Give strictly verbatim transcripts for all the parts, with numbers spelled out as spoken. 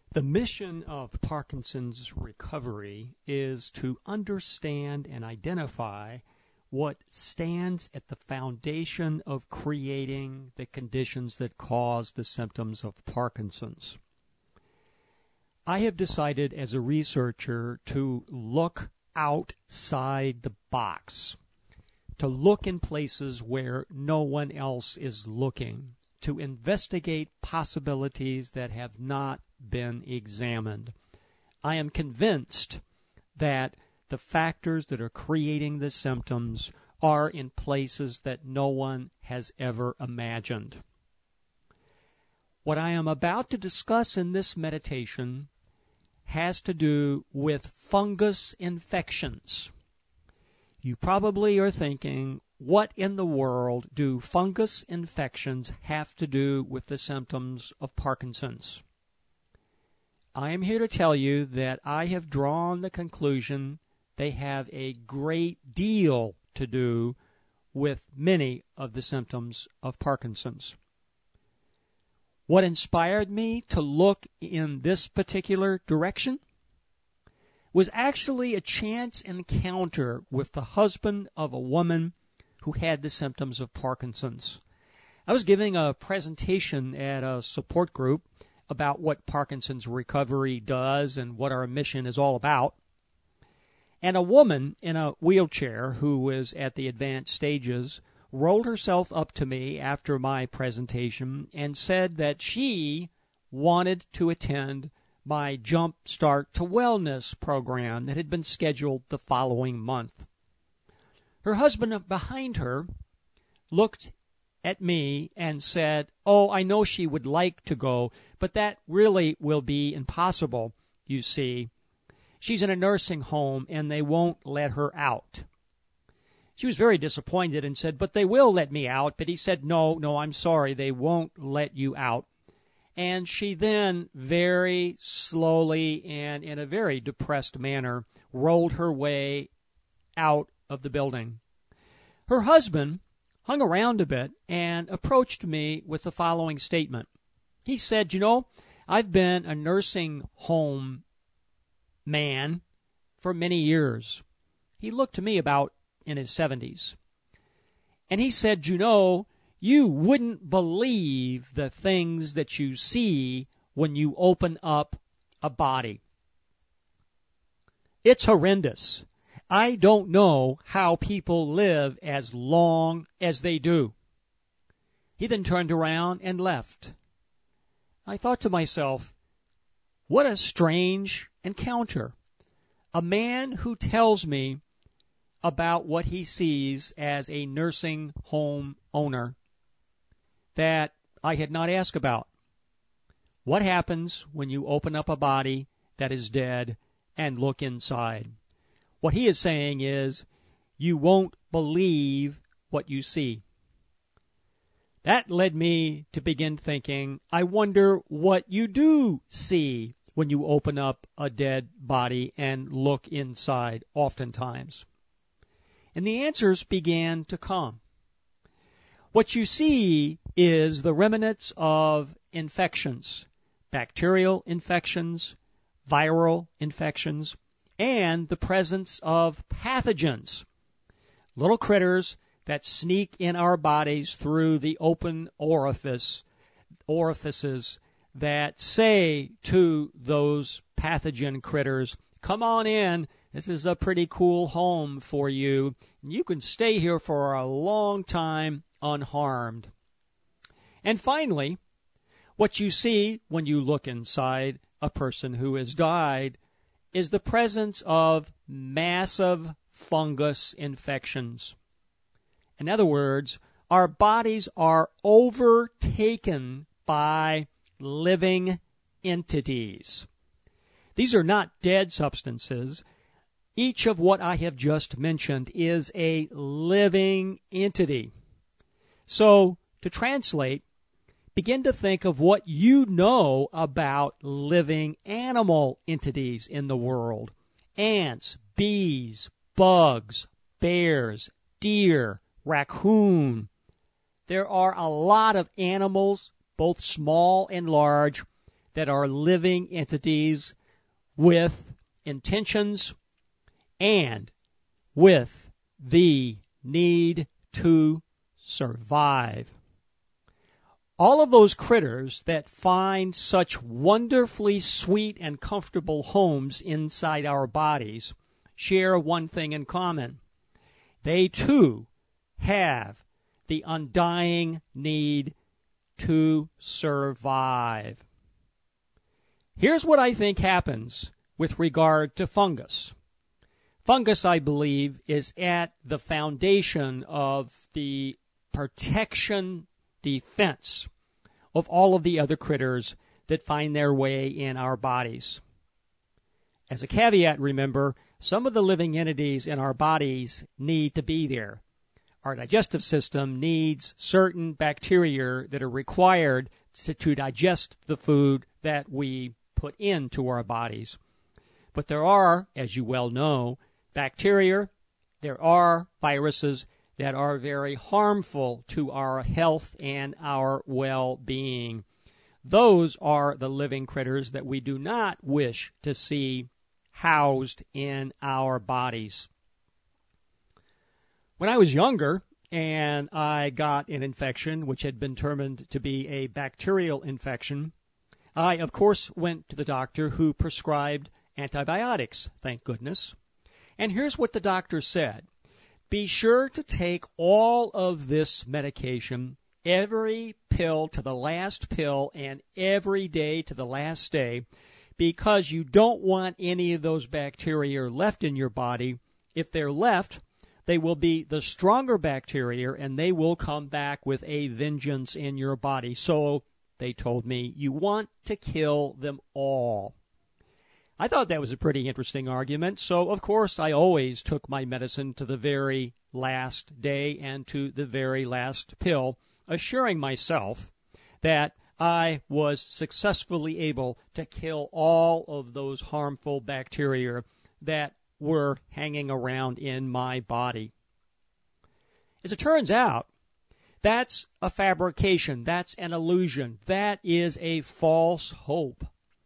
The mission of Parkinson's recovery is to understand and identify what stands at the foundation of creating the conditions that cause the symptoms of Parkinson's. I have decided as a researcher to look outside the box, to look in places where no one else is looking, to investigate possibilities that have not been examined. I am convinced that the factors that are creating the symptoms are in places that no one has ever imagined. What I am about to discuss in this meditation has to do with fungus infections. You probably are thinking, what in the world do fungus infections have to do with the symptoms of Parkinson's? I am here to tell you that I have drawn the conclusion they have a great deal to do with many of the symptoms of Parkinson's. What inspired me to look in this particular direction was actually a chance encounter with the husband of a woman who had the symptoms of Parkinson's. I was giving a presentation at a support group about what Parkinson's recovery does and what our mission is all about. And a woman in a wheelchair who was at the advanced stages rolled herself up to me after my presentation and said that she wanted to attend my Jump Start to Wellness program that had been scheduled the following month. Her husband behind her looked at me and said, "Oh, I know she would like to go, but that really will be impossible, you see. She's in a nursing home and they won't let her out." She was very disappointed and said, "But they will let me out." But he said, "No, no, I'm sorry, they won't let you out." And she then very slowly and in a very depressed manner rolled her way out of the building. Her husband hung around a bit and approached me with the following statement. He said, "You know, I've been a nursing home man for many years." He looked to me about in his seventies. And he said, "You know, you wouldn't believe the things that you see when you open up a body. It's horrendous. I don't know how people live as long as they do." He then turned around and left. I thought to myself, what a strange encounter. A man who tells me about what he sees as a nursing home owner that I had not asked about. What happens when you open up a body that is dead and look inside? What he is saying is, you won't believe what you see. That led me to begin thinking, I wonder what you do see when you open up a dead body and look inside oftentimes. And the answers began to come. What you see is the remnants of infections, bacterial infections, viral infections, and the presence of pathogens, little critters that sneak in our bodies through the open orifice, orifices that say to those pathogen critters, "Come on in, this is a pretty cool home for you. You can stay here for a long time unharmed." And finally, what you see when you look inside a person who has died is the presence of massive fungus infections. In other words, our bodies are overtaken by living entities. These are not dead substances. Each of what I have just mentioned is a living entity. So, to translate, begin to think of what you know about living animal entities in the world. Ants, bees, bugs, bears, deer, raccoon. There are a lot of animals, both small and large, that are living entities with intentions and with the need to survive. All of those critters that find such wonderfully sweet and comfortable homes inside our bodies share one thing in common. They too have the undying need to survive. Here's what I think happens with regard to fungus. Fungus, I believe, is at the foundation of the protection defense of all of the other critters that find their way in our bodies. As a caveat, remember, some of the living entities in our bodies need to be there. Our digestive system needs certain bacteria that are required to, to digest the food that we put into our bodies. But there are, as you well know, bacteria, there are viruses that are very harmful to our health and our well-being. Those are the living critters that we do not wish to see housed in our bodies. When I was younger and I got an infection which had been determined to be a bacterial infection, I, of course, went to the doctor who prescribed antibiotics, thank goodness. And here's what the doctor said. Be sure to take all of this medication, every pill to the last pill and every day to the last day, because you don't want any of those bacteria left in your body. If they're left, they will be the stronger bacteria and they will come back with a vengeance in your body. So, they told me, you want to kill them all. I thought that was a pretty interesting argument, so of course I always took my medicine to the very last day and to the very last pill, assuring myself that I was successfully able to kill all of those harmful bacteria that were hanging around in my body. As it turns out, that's a fabrication, that's an illusion, that is a false hope.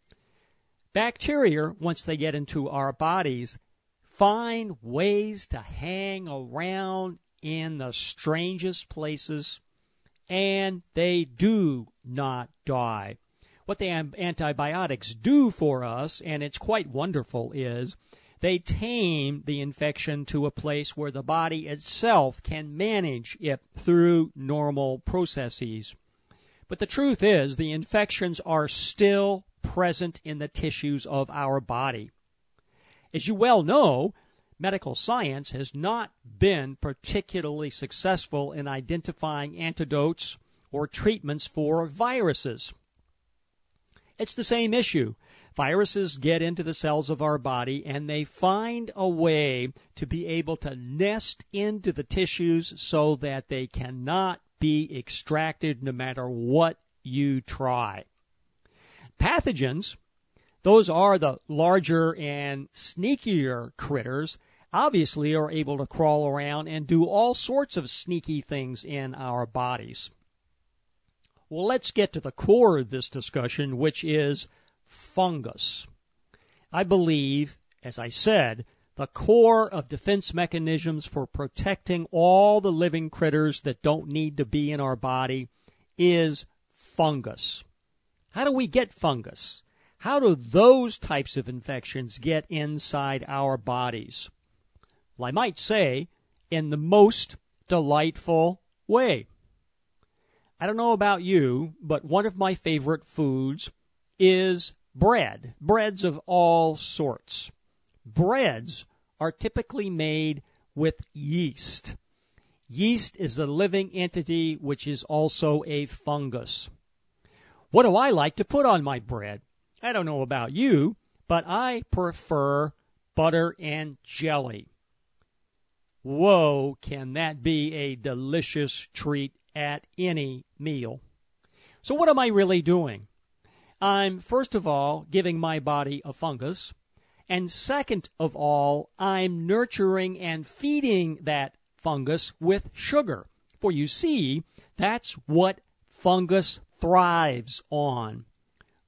Bacteria, once they get into our bodies, find ways to hang around in the strangest places, and they do not die. What the antibiotics do for us, and it's quite wonderful, is they tame the infection to a place where the body itself can manage it through normal processes. But the truth is, the infections are still present in the tissues of our body. As you well know, medical science has not been particularly successful in identifying antidotes or treatments for viruses. It's the same issue. Viruses get into the cells of our body and they find a way to be able to nest into the tissues so that they cannot be extracted no matter what you try. Pathogens, those are the larger and sneakier critters, obviously are able to crawl around and do all sorts of sneaky things in our bodies. Well, let's get to the core of this discussion, which is fungus. I believe, as I said, the core of defense mechanisms for protecting all the living critters that don't need to be in our body is fungus. How do we get fungus? How do those types of infections get inside our bodies? Well, I might say, in the most delightful way. I don't know about you, but one of my favorite foods is bread. Breads of all sorts. Breads are typically made with yeast. Yeast is a living entity which is also a fungus. What do I like to put on my bread? I don't know about you, but I prefer butter and jelly. Whoa, can that be a delicious treat at any meal? So what am I really doing? I'm, first of all, giving my body a fungus, and second of all, I'm nurturing and feeding that fungus with sugar. For you see, that's what fungus thrives on.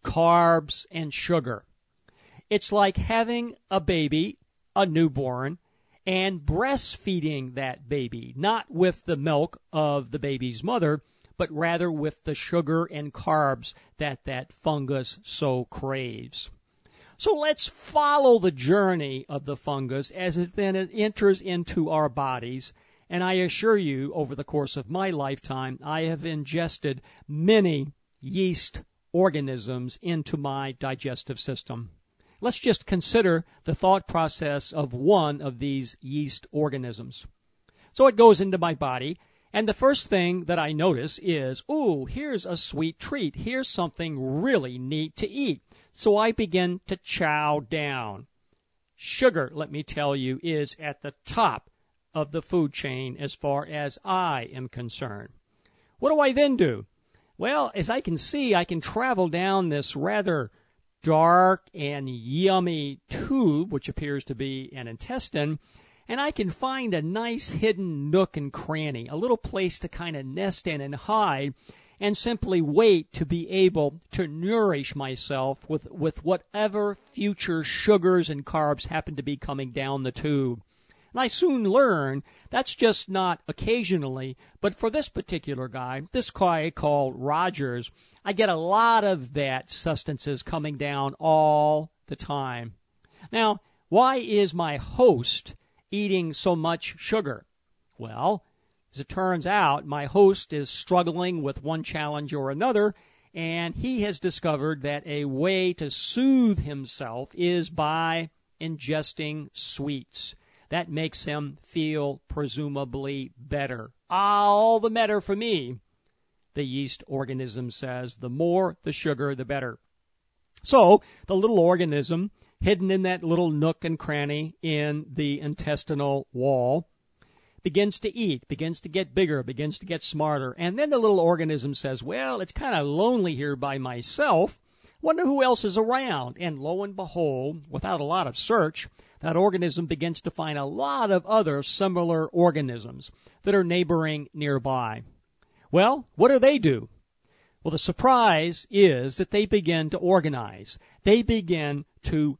carbs, and sugar. It's like having a baby, a newborn, and breastfeeding that baby, not with the milk of the baby's mother, but rather with the sugar and carbs that that fungus so craves. So let's follow the journey of the fungus as it then enters into our bodies. And I assure you, over the course of my lifetime, I have ingested many yeast organisms into my digestive system. Let's just consider the thought process of one of these yeast organisms. So it goes into my body, and the first thing that I notice is, ooh, here's a sweet treat. Here's something really neat to eat. So I begin to chow down. Sugar, let me tell you, is at the top of the food chain as far as I am concerned. What do I then do? Well, as I can see, I can travel down this rather dark and yummy tube, which appears to be an intestine, and I can find a nice hidden nook and cranny, a little place to kind of nest in and hide, and simply wait to be able to nourish myself with, with whatever future sugars and carbs happen to be coming down the tube. And I soon learn that's just not occasionally, but for this particular guy, this guy called Rogers, I get a lot of that sustenance coming down all the time. Now, why is my host eating so much sugar? Well, as it turns out, my host is struggling with one challenge or another, and he has discovered that a way to soothe himself is by ingesting sweets. That makes him feel presumably better. All the better for me, the yeast organism says. The more the sugar, the better. So the little organism hidden in that little nook and cranny in the intestinal wall begins to eat, begins to get bigger, begins to get smarter. And then the little organism says, well, it's kind of lonely here by myself. Wonder who else is around. And lo and behold, without a lot of search, that organism begins to find a lot of other similar organisms that are neighboring nearby. Well, what do they do? Well, the surprise is that they begin to organize. They begin to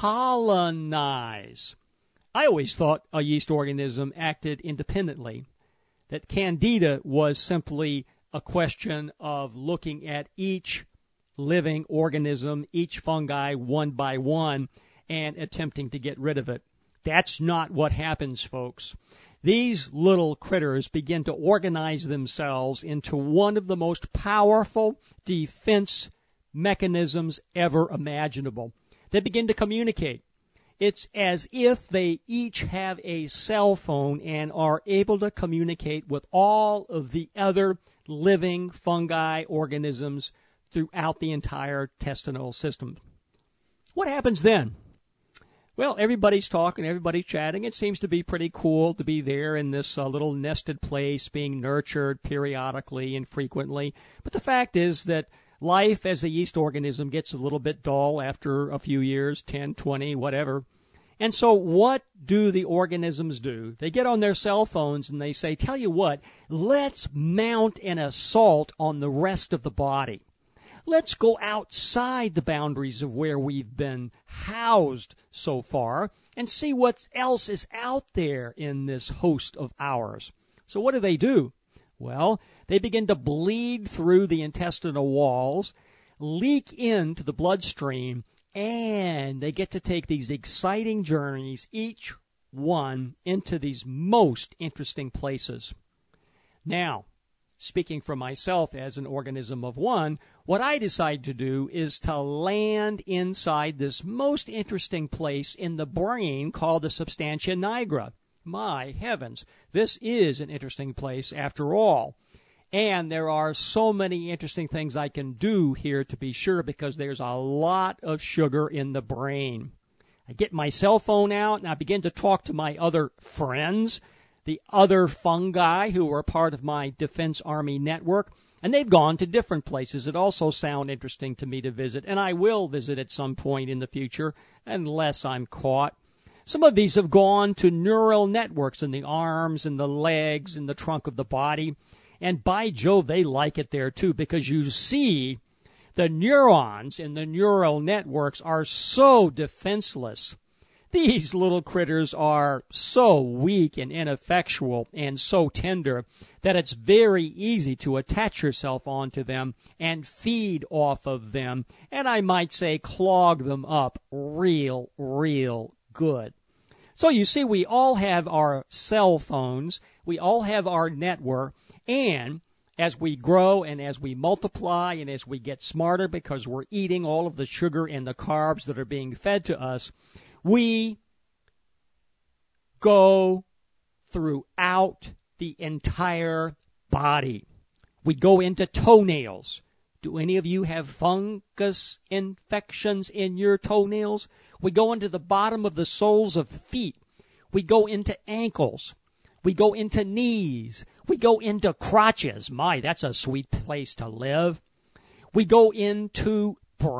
colonize. I always thought a yeast organism acted independently, that Candida was simply a question of looking at each living organism, each fungi one by one, and attempting to get rid of it. That's not what happens, folks. These little critters begin to organize themselves into one of the most powerful defense mechanisms ever imaginable. They begin to communicate. It's as if they each have a cell phone and are able to communicate with all of the other living fungi organisms throughout the entire intestinal system. What happens then? Well, everybody's talking, everybody's chatting. It seems to be pretty cool to be there in this uh, little nested place, being nurtured periodically and frequently. But the fact is that life as a yeast organism gets a little bit dull after a few years, ten, twenty, whatever. And so what do the organisms do? They get on their cell phones and they say, tell you what, let's mount an assault on the rest of the body. Let's go outside the boundaries of where we've been housed so far and see what else is out there in this host of ours. So what do they do? Well, they begin to bleed through the intestinal walls, leak into the bloodstream, and they get to take these exciting journeys, each one into these most interesting places. Now, speaking for myself as an organism of one, what I decide to do is to land inside this most interesting place in the brain called the substantia nigra. My heavens, this is an interesting place after all. And there are so many interesting things I can do here to be sure, because there's a lot of sugar in the brain. I get my cell phone out and I begin to talk to my other friends, the other fungi who are part of my Defense Army network, and they've gone to different places that also sound interesting to me to visit, and I will visit at some point in the future, unless I'm caught. Some of these have gone to neural networks in the arms and the legs and the trunk of the body, and by Jove, they like it there too, because you see The neurons in the neural networks are so defenseless. These little critters are so weak and ineffectual and so tender that it's very easy to attach yourself onto them and feed off of them, and I might say clog them up real, real good. So you see, we all have our cell phones, we all have our network, and as we grow and as we multiply and as we get smarter because we're eating all of the sugar and the carbs that are being fed to us, we go throughout the entire body. We go into toenails. Do any of you have fungus infections in your toenails? We go into the bottom of the soles of feet. We go into ankles. We go into knees. We go into crotches. My, that's a sweet place to live. We go into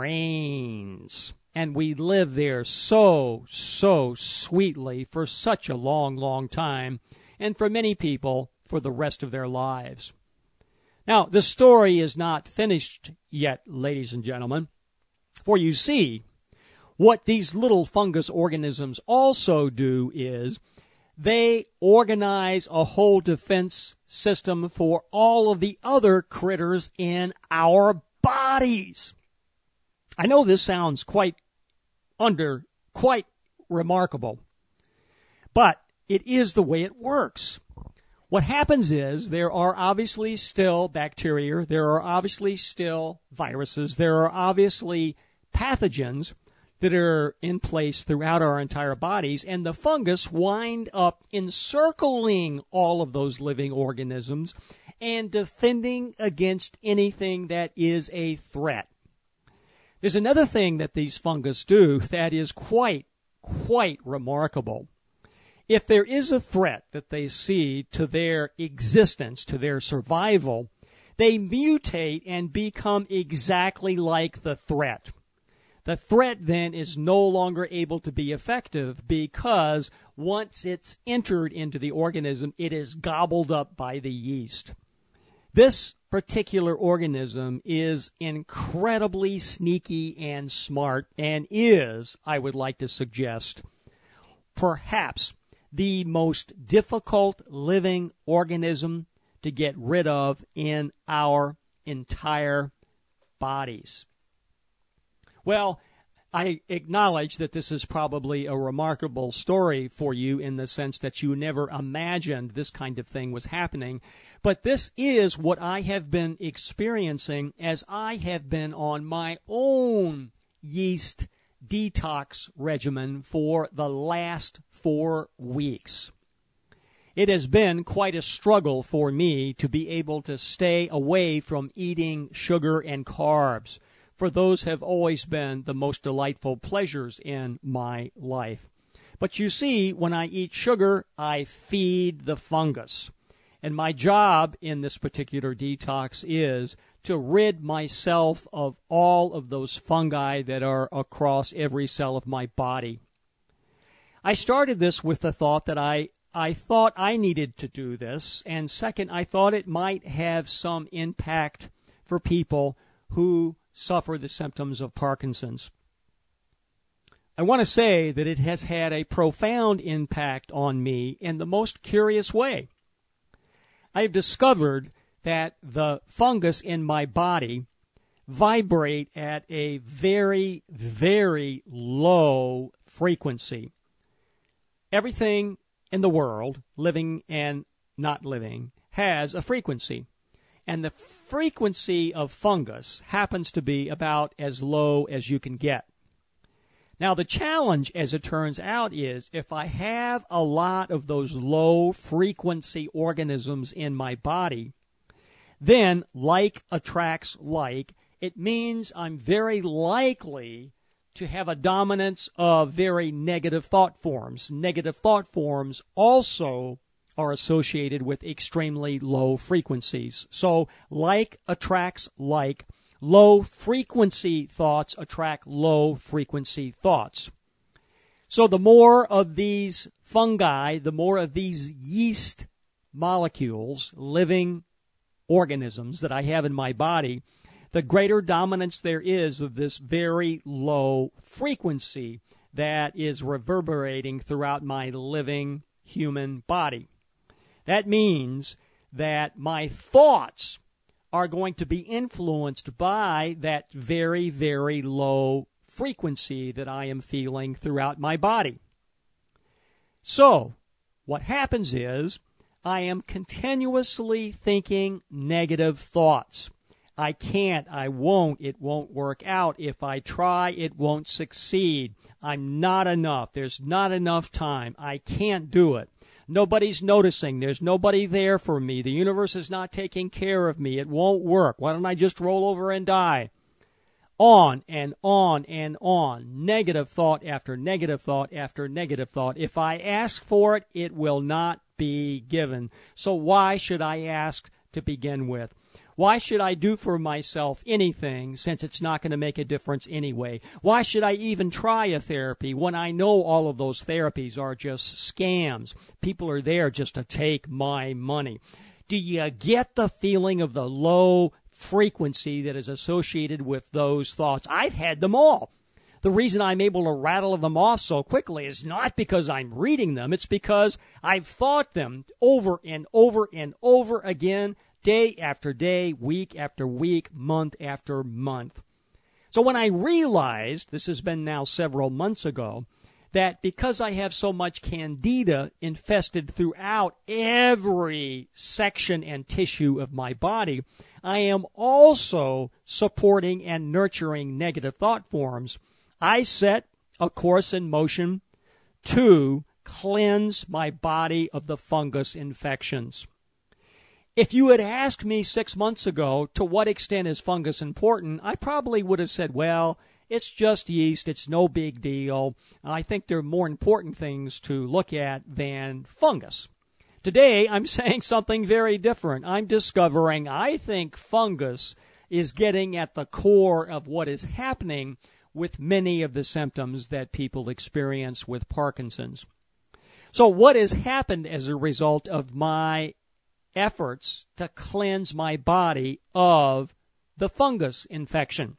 brains. And we live there so, so sweetly for such a long, long time. And for many people, for the rest of their lives. Now, the story is not finished yet, ladies and gentlemen. For you see, what these little fungus organisms also do is they organize a whole defense system for all of the other critters in our bodies. I know this sounds quite under, quite remarkable, but it is the way it works. What happens is there are obviously still bacteria, there are obviously still viruses, there are obviously pathogens that are in place throughout our entire bodies, and the fungus wind up encircling all of those living organisms and defending against anything that is a threat. There's another thing that these fungus do that is quite, quite remarkable. If there is a threat that they see to their existence, to their survival, they mutate and become exactly like the threat. The threat then is no longer able to be effective because once it's entered into the organism, it is gobbled up by the yeast. This particular organism is incredibly sneaky and smart and is, I would like to suggest, perhaps the most difficult living organism to get rid of in our entire bodies. Well, I acknowledge that this is probably a remarkable story for you in the sense that you never imagined this kind of thing was happening. But this is what I have been experiencing as I have been on my own yeast detox regimen for the last four weeks. It has been quite a struggle for me to be able to stay away from eating sugar and carbs, for those have always been the most delightful pleasures in my life. But you see, when I eat sugar, I feed the fungus. And my job in this particular detox is to rid myself of all of those fungi that are across every cell of my body. I started this with the thought that I, I thought I needed to do this, and second, I thought it might have some impact for people who suffer the symptoms of Parkinson's. I want to say that it has had a profound impact on me in the most curious way. I've discovered that the fungus in my body vibrate at a very, very low frequency. Everything in the world, living and not living, has a frequency. And the frequency of fungus happens to be about as low as you can get. Now, the challenge, as it turns out, is if I have a lot of those low-frequency organisms in my body, then like attracts like. It means I'm very likely to have a dominance of very negative thought forms. Negative thought forms also are associated with extremely low frequencies. So like attracts like. Low frequency thoughts attract low frequency thoughts. So the more of these fungi, the more of these yeast molecules, living organisms that I have in my body, the greater dominance there is of this very low frequency that is reverberating throughout my living human body. That means that my thoughts are going to be influenced by that very, very low frequency that I am feeling throughout my body. So, what happens is I am continuously thinking negative thoughts. I can't, I won't, it won't work out. If I try, it won't succeed. I'm not enough. There's not enough time. I can't do it. Nobody's noticing. There's nobody there for me. The universe is not taking care of me. It won't work. Why don't I just roll over and die? On and on and on. Negative thought after negative thought after negative thought. If I ask for it, it will not be given. So why should I ask to begin with? Why should I do for myself anything since it's not going to make a difference anyway? Why should I even try a therapy when I know all of those therapies are just scams? People are there just to take my money. Do you get the feeling of the low frequency that is associated with those thoughts? I've had them all. The reason I'm able to rattle them off so quickly is not because I'm reading them. It's because I've thought them over and over and over again, day after day, week after week, month after month. So when I realized, this has been now several months ago, that because I have so much candida infested throughout every section and tissue of my body, I am also supporting and nurturing negative thought forms. I set a course in motion to cleanse my body of the fungus infections. If you had asked me six months ago to what extent is fungus important, I probably would have said, well, it's just yeast, it's no big deal. I think there are more important things to look at than fungus. Today, I'm saying something very different. I'm discovering I think fungus is getting at the core of what is happening with many of the symptoms that people experience with Parkinson's. So what has happened as a result of my efforts to cleanse my body of the fungus infection?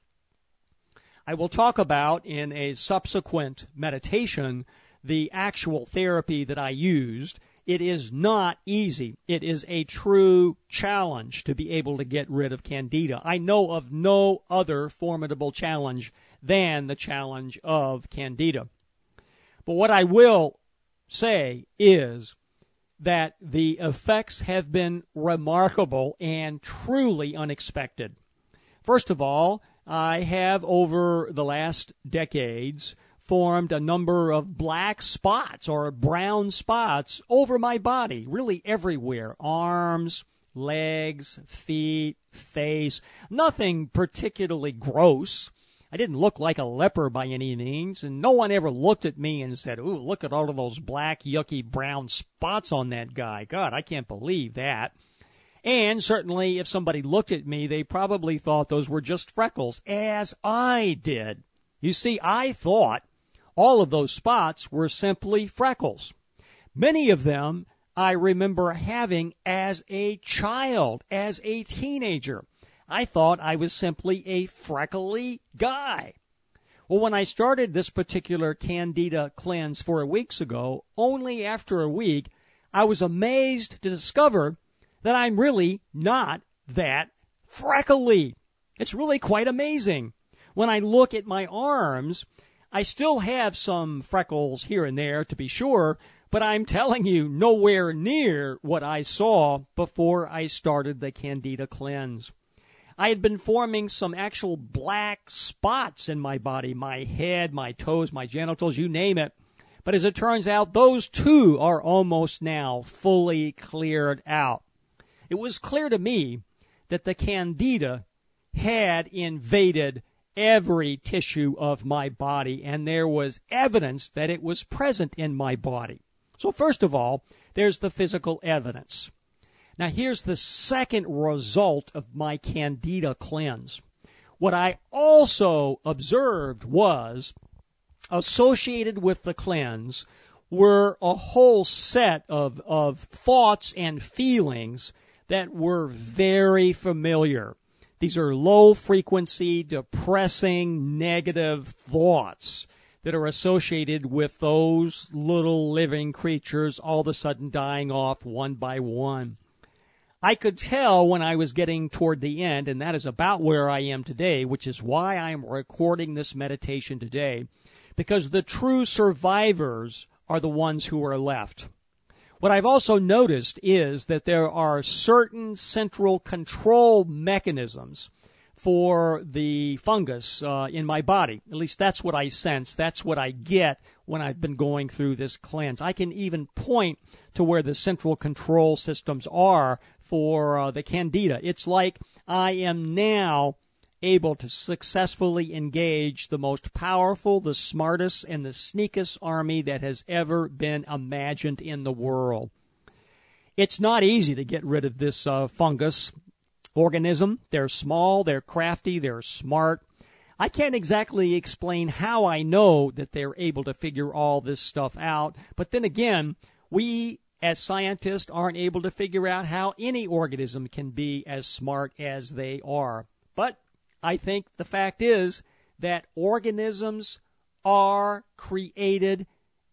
I will talk about in a subsequent meditation the actual therapy that I used. It is not easy. It is a true challenge to be able to get rid of candida. I know of no other formidable challenge than the challenge of candida. But what I will say is that the effects have been remarkable and truly unexpected. First of all, I have over the last decades formed a number of black spots or brown spots over my body, really everywhere. Arms, legs, feet, face. Nothing particularly gross. I didn't look like a leper by any means, and no one ever looked at me and said, ooh, look at all of those black, yucky, brown spots on that guy. God, I can't believe that. And certainly if somebody looked at me, they probably thought those were just freckles, as I did. You see, I thought all of those spots were simply freckles. Many of them I remember having as a child, as a teenager. I thought I was simply a freckly guy. Well, when I started this particular candida cleanse four weeks ago, only after a week, I was amazed to discover that I'm really not that freckly. It's really quite amazing. When I look at my arms, I still have some freckles here and there, to be sure, but I'm telling you, nowhere near what I saw before I started the candida cleanse. I had been forming some actual black spots in my body, my head, my toes, my genitals, you name it. But as it turns out, those too are almost now fully cleared out. It was clear to me that the candida had invaded every tissue of my body, and there was evidence that it was present in my body. So first of all, there's the physical evidence. Now here's the second result of my candida cleanse. What I also observed was associated with the cleanse were a whole set of, of thoughts and feelings that were very familiar These are low-frequency, depressing, negative thoughts that are associated with those little living creatures all of a sudden dying off one by one. I could tell when I was getting toward the end, and that is about where I am today, which is why I am recording this meditation today, because the true survivors are the ones who are left. What I've also noticed is that there are certain central control mechanisms for the fungus uh, in my body. At least that's what I sense. That's what I get when I've been going through this cleanse. I can even point to where the central control systems are for uh, the Candida. It's like I am now able to successfully engage the most powerful, the smartest, and the sneakiest army that has ever been imagined in the world. It's not easy to get rid of this uh, fungus organism. They're small, they're crafty, they're smart. I can't exactly explain how I know that they're able to figure all this stuff out, but then again, we as scientists aren't able to figure out how any organism can be as smart as they are. But I think the fact is that organisms are created,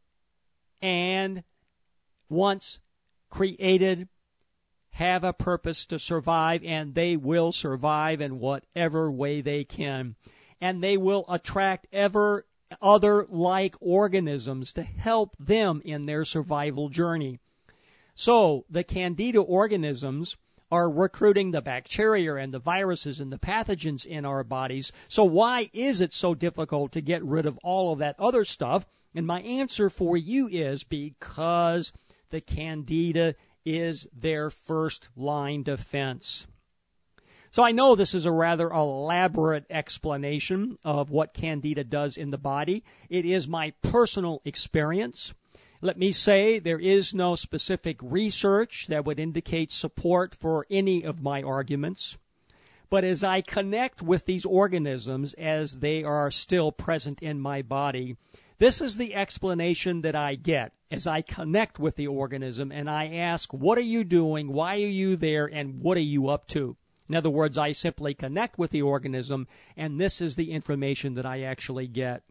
and once created, have a purpose to survive, and they will survive in whatever way they can. And they will attract ever other like organisms to help them in their survival journey. So the Candida organisms are recruiting the bacteria and the viruses and the pathogens in our bodies. So why is it so difficult to get rid of all of that other stuff? And my answer for you is because the Candida is their first line defense. So I know this is a rather elaborate explanation of what Candida does in the body. It is my personal experience. Let me say there is no specific research that would indicate support for any of my arguments. But as I connect with these organisms as they are still present in my body, this is the explanation that I get as I connect with the organism and I ask, what are you doing? Why are you there? And what are you up to? In other words, I simply connect with the organism, and this is the information that I actually get.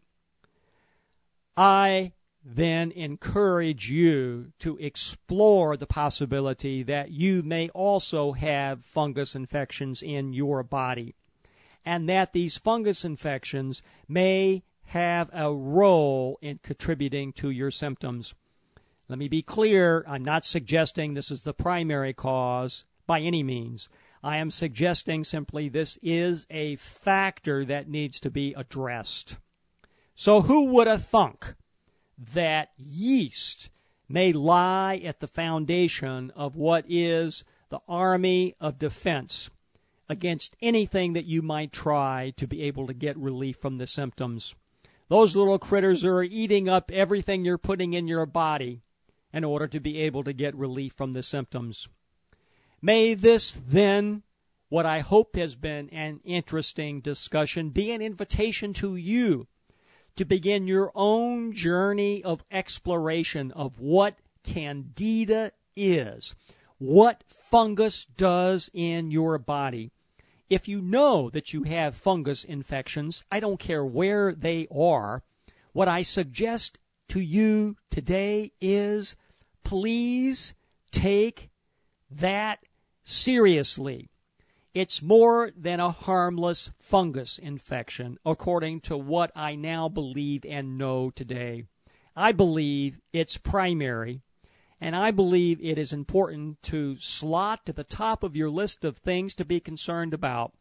I then encourage you to explore the possibility that you may also have fungus infections in your body, and that these fungus infections may have a role in contributing to your symptoms. Let me be clear, I'm not suggesting this is the primary cause by any means. I am suggesting simply this is a factor that needs to be addressed. So who would have thunk that yeast may lie at the foundation of what is the army of defense against anything that you might try to be able to get relief from the symptoms? Those little critters are eating up everything you're putting in your body in order to be able to get relief from the symptoms. May this then, what I hope has been an interesting discussion, be an invitation to you to begin your own journey of exploration of what Candida is, what fungus does in your body. If you know that you have fungus infections, I don't care where they are, what I suggest to you today is please take that seriously. It's more than a harmless fungus infection, according to what I now believe and know today. I believe it's primary, and I believe it is important to slot to the top of your list of things to be concerned about.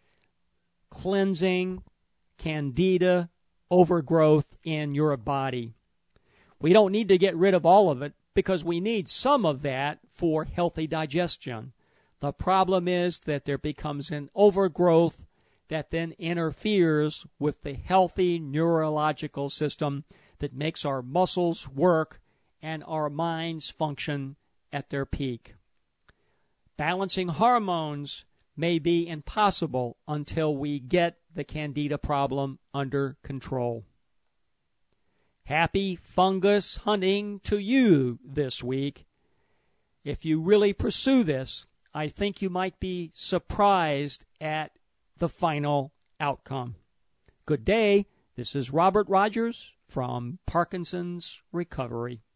Cleansing Candida overgrowth in your body. We don't need to get rid of all of it because we need some of that for healthy digestion. The problem is that there becomes an overgrowth that then interferes with the healthy neurological system that makes our muscles work and our minds function at their peak. Balancing hormones may be impossible until we get the Candida problem under control. Happy fungus hunting to you this week. If you really pursue this, I think you might be surprised at the final outcome. Good day. This is Robert Rogers from Parkinson's Recovery.